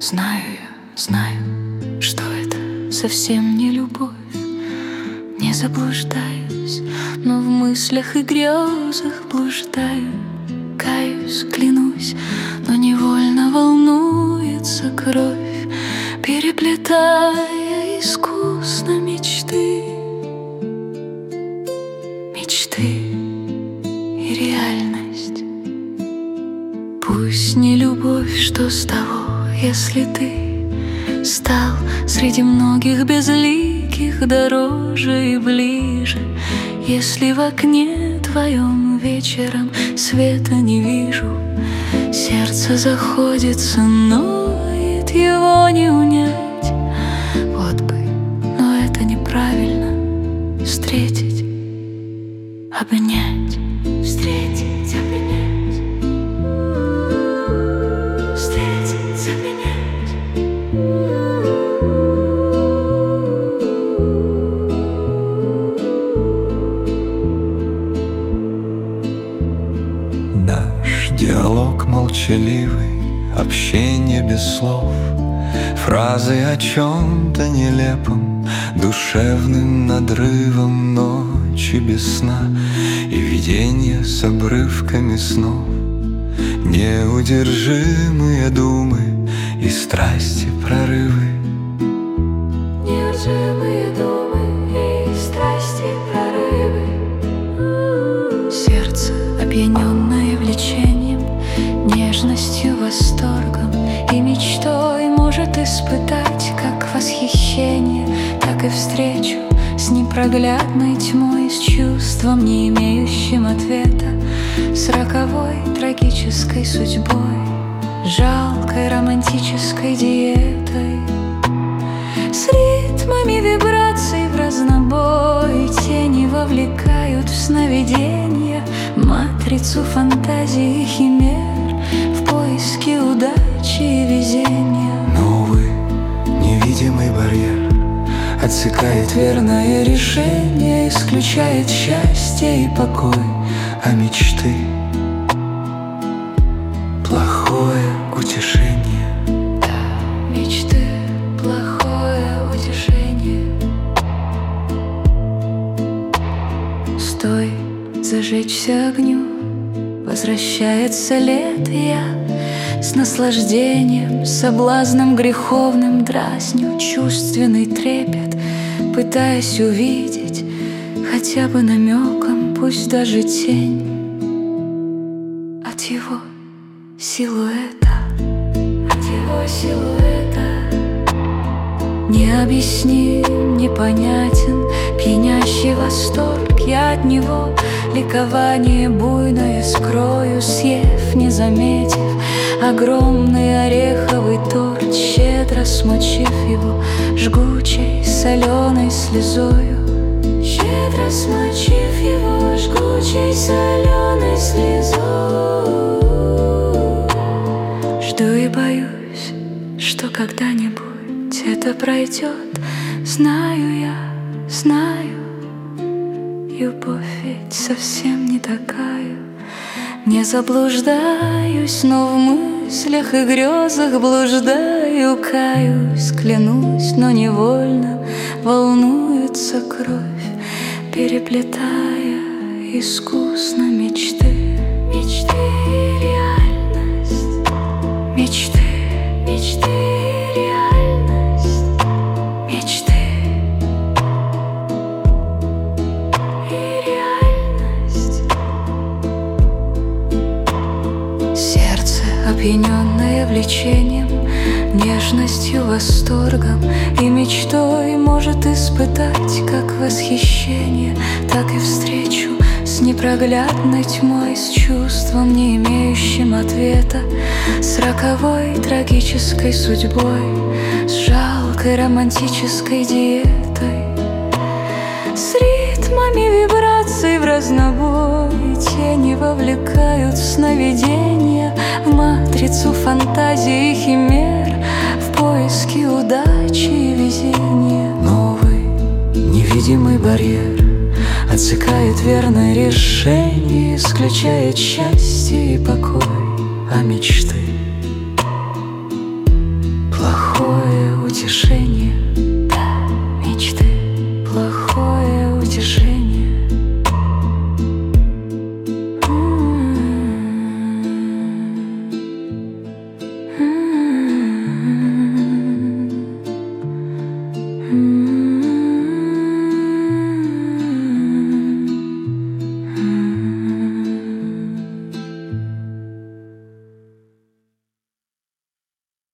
Знаю я, знаю, что это совсем не любовь. Не заблуждаюсь, но в мыслях и грезах блуждаю. Каюсь, клянусь, но невольно волнуется кровь, переплетая искусно мечты. Мечты и реальность. Пусть не любовь, что с того, если ты стал среди многих безликих дороже и ближе. Если в окне твоем вечером света не вижу, сердце заходится, ноет, его не унять. Вот бы, но это неправильно. Встретить, обнять, встретить, обнять, встретить, обнять. Наш диалог молчаливый, общение без слов, фразы о чем-то нелепом, душевным надрывом ночи без сна и видения с обрывками снов. Неудержимые думы и страсти прорывы. Неудержимые думы и страсти прорывы. Сердце, опьяненное влечением, нежностью, восторгом и мечтой, может испытать как восхищение, так и встречу с непроглядной тьмой, с чувством, не имеющим ответа, с роковой трагической судьбой, жалкой романтической диетой, с ритмами вибраций в разнобой. Тени вовлекают в сновидения, матрицу фантазии и химер, в поиске удачи и везения. Но, увы, невидимый барьер отсекает верное решение, исключает счастье и покой, а мечты плохое утешение. Мечты — плохое утешение. Стой, зажечься огню, возвращается лето. Я с наслаждением, соблазном греховным дразню чувственный трепет, пытаясь увидеть хотя бы намеком, пусть даже тень от его силуэта. От его силуэта. Необъясним, непонятен пьянящий восторг. Я от него ликование буйное скрою, съев, не заметив огромный ореховый торт, щедро смочив его жгучей соленой слезою. Щедро смочив его жгучей соленой слезой. Жду и боюсь, что когда-нибудь это пройдет. Знаю я, знаю, любовь ведь совсем не такая. Не заблуждаюсь, но в мыслях и грезах блуждаю. Каюсь, клянусь, но невольно волнуется кровь, переплетая искусно мечты. Мечты и реальность. Мечты, мечты и реальность. Мечты и реальность. Сердце, опьяненное влечением, нежностью, восторгом и мечтой, может испытать как восхищение, так и встречу с непроглядной тьмой, с чувством, не имеющим ответа, с роковой трагической судьбой, с жалкой романтической диетой, с ритмами вибраций в разнобой. Тени вовлекают в сновидения, в матрицу фантазии и химер, в поиске удачи и везения. Новый невидимый барьер отсекает верное решение, исключает счастье и покой, а мечты утешение, да, мечты, плохое утешение.